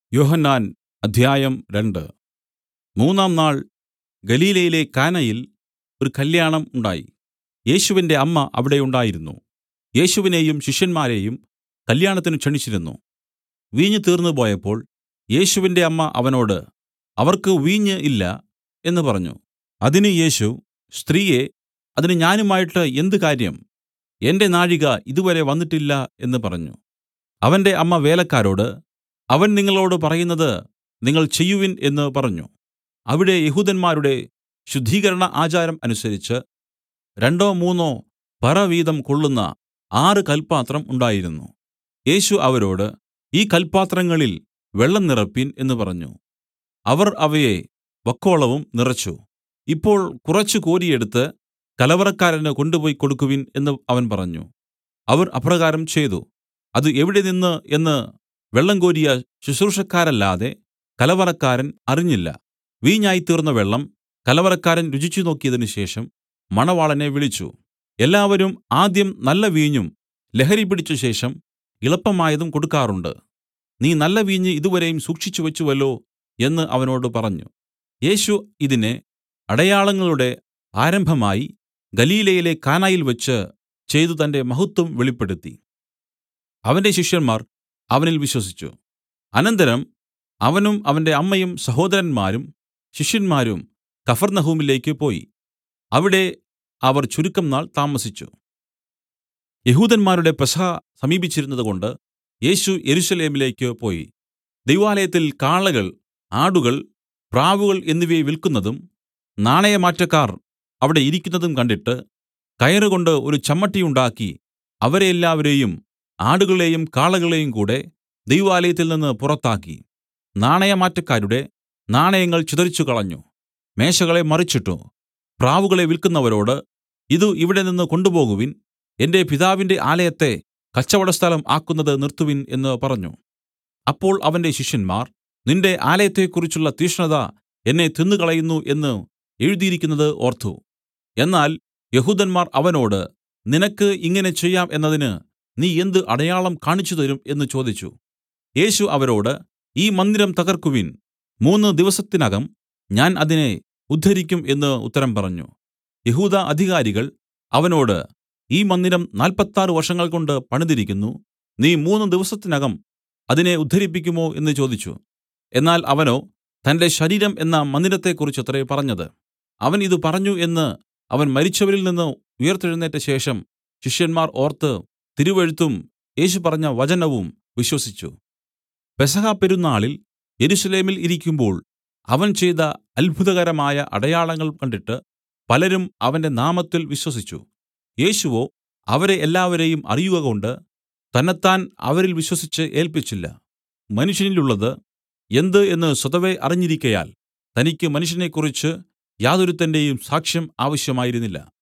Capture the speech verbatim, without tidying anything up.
യോഹന്നാൻ അദ്ധ്യായം രണ്ട്. മൂന്നാം നാൾ ഗലീലയിലെ കാനയിൽ ഒരു കല്യാണം ഉണ്ടായി. യേശുവിന്റെ അമ്മ അവിടെ ഉണ്ടായിരുന്നു. യേശുവിനെയും ശിഷ്യന്മാരെയും കല്യാണത്തിന് ക്ഷണിച്ചിരുന്നു. വീഞ്ഞ് തീർന്നുപോയപ്പോൾ യേശുവിന്റെ അമ്മ അവനോട്, അവർക്ക് വീഞ്ഞ് ഇല്ല എന്ന് പറഞ്ഞു. അതിന് യേശു, സ്ത്രീയേ, അതിന് ഞാനുമായിട്ട് എന്ത് കാര്യം? എന്റെ നാഴിക ഇതുവരെ വന്നിട്ടില്ല എന്ന് പറഞ്ഞു. അവന്റെ അമ്മ വേലക്കാരോട്, അവൻ നിങ്ങളോട് പറയുന്നത് നിങ്ങൾ ചെയ്യുവിൻ എന്ന് പറഞ്ഞു. അവിടെ യെഹൂദന്മാരുടെ ശുദ്ധീകരണ ആചാരം അനുസരിച്ച് രണ്ടോ മൂന്നോ പറ വീതം കൊള്ളുന്ന ആറ് കൽപാത്രം ഉണ്ടായിരുന്നു. യേശു അവരോട്, ഈ കൽപാത്രങ്ങളിൽ വെള്ളം നിറപ്പിൻ എന്ന് പറഞ്ഞു. അവർ അവയെ വക്കോളവും നിറച്ചു. ഇപ്പോൾ കുറച്ച് കോരിയെടുത്ത് കലവറക്കാരന് കൊണ്ടുപോയി കൊടുക്കുവിൻ എന്ന് അവൻ പറഞ്ഞു. അവർ അപ്രകാരം ചെയ്തു. അത് എവിടെ നിന്ന് എന്ന് വെള്ളം കോരിയ ശുശ്രൂഷക്കാരല്ലാതെ കലവറക്കാരൻ അറിഞ്ഞില്ല. വീഞ്ഞായിത്തീർന്ന വെള്ളം കലവറക്കാരൻ രുചിച്ചു നോക്കിയതിന് ശേഷം മണവാളനെ വിളിച്ചു. എല്ലാവരും ആദ്യം നല്ല വീഞ്ഞും ലഹരി പിടിച്ച ശേഷം ഇളപ്പമായതും കൊടുക്കാറുണ്ട്. നീ നല്ല വീഞ്ഞ് ഇതുവരെയും സൂക്ഷിച്ചുവെച്ചുവല്ലോ എന്ന് അവനോട് പറഞ്ഞു. യേശു ഇതിനെ അടയാളങ്ങളുടെ ആരംഭമായി ഗലീലയിലെ കാനായിൽവച്ച് ചെയ്തു തന്റെ മഹത്വം വെളിപ്പെടുത്തി. അവന്റെ ശിഷ്യന്മാർ അവനിൽ വിശ്വസിച്ചു. അനന്തരം അവനും അവന്റെ അമ്മയും സഹോദരന്മാരും ശിഷ്യന്മാരും കഫർന്നഹൂമിലേക്ക് പോയി. അവിടെ അവർ ചുരുക്കം നാൾ താമസിച്ചു. യെഹൂദന്മാരുടെ പെസഹ സമീപിച്ചിരുന്നതുകൊണ്ട് യേശു യെരൂശലേമിലേക്ക് പോയി. ദൈവാലയത്തിൽ കാളകൾ, ആടുകൾ, പ്രാവുകൾ എന്നിവയെ വിൽക്കുന്നതും നാണയമാറ്റക്കാർ അവിടെ ഇരിക്കുന്നതും കണ്ടിട്ട് കയറുകൊണ്ട് ഒരു ചമ്മട്ടി ഉണ്ടാക്കി അവരെ എല്ലാവരെയും ആടുകളെയും കാളകളെയും കൂടെ ദൈവാലയത്തിൽ നിന്ന് പുറത്താക്കി. നാണയമാറ്റക്കാരുടെ നാണയങ്ങൾ ചിതറിച്ചുകളഞ്ഞു. മേശകളെ മറിച്ചിട്ടു. പ്രാവുകളെ വിൽക്കുന്നവരോട്, ഇതു ഇവിടെ നിന്ന് കൊണ്ടുപോകുവിൻ, എന്റെ പിതാവിന്റെ ആലയത്തെ കച്ചവടസ്ഥലം ആക്കുന്നത് നിർത്തുവിൻ എന്ന് പറഞ്ഞു. അപ്പോൾ അവന്റെ ശിഷ്യന്മാർ, നിന്റെ ആലയത്തെക്കുറിച്ചുള്ള തീഷ്ണത എന്നെ തിന്നുകളയുന്നു എന്ന് എഴുതിയിരിക്കുന്നത് ഓർത്തു. എന്നാൽ യെഹൂദന്മാർ അവനോട്, നിനക്ക് ഇങ്ങനെ ചെയ്യാം എന്നതിന് നീ എന്ത് അടയാളം കാണിച്ചുതരും എന്ന് ചോദിച്ചു. യേശു അവരോട്, ഈ മന്ദിരം തകർക്കുവിൻ, മൂന്ന് ദിവസത്തിനകം ഞാൻ അതിനെ ഉദ്ധരിക്കും എന്ന് ഉത്തരം പറഞ്ഞു. യെഹൂദ അധികാരികൾ അവനോട്, ഈ മന്ദിരം നാല്പത്താറ് വർഷങ്ങൾകൊണ്ട് പണിതിരിക്കുന്നു, നീ മൂന്ന് ദിവസത്തിനകം അതിനെ ഉദ്ധരിപ്പിക്കുമോ എന്ന് ചോദിച്ചു. എന്നാൽ അവനോ തന്റെ ശരീരം എന്ന മന്ദിരത്തെക്കുറിച്ചത്രേ പറഞ്ഞത്. അവൻ ഇത് പറഞ്ഞു എന്ന് അവൻ മരിച്ചവരിൽ നിന്ന് ഉയിർത്തെഴുന്നേറ്റ ശേഷം ശിഷ്യന്മാർ ഓർത്ത് തിരുവെഴുത്തും യേശു പറഞ്ഞ വചനവും വിശ്വസിച്ചു. പെസഹ പെരുന്നാളിൽ യെരൂശലേമിൽ ഇരിക്കുമ്പോൾ അവൻ ചെയ്ത അത്ഭുതകരമായ അടയാളങ്ങൾ കണ്ടിട്ട് പലരും അവന്റെ നാമത്തിൽ വിശ്വസിച്ചു. യേശുവോ അവരെ എല്ലാവരെയും അറിയുകകൊണ്ട് തന്നെത്താൻ അവരിൽ വിശ്വസിച്ച് ഏല്പിച്ചില്ല. മനുഷ്യനിലുള്ളത് എന്ത് എന്ന് സ്വതവേ അറിഞ്ഞിരിക്കയാൽ തനിക്ക് മനുഷ്യനെക്കുറിച്ച് യാതൊരുത്തന്റെയും സാക്ഷ്യം ആവശ്യമായിരുന്നില്ല.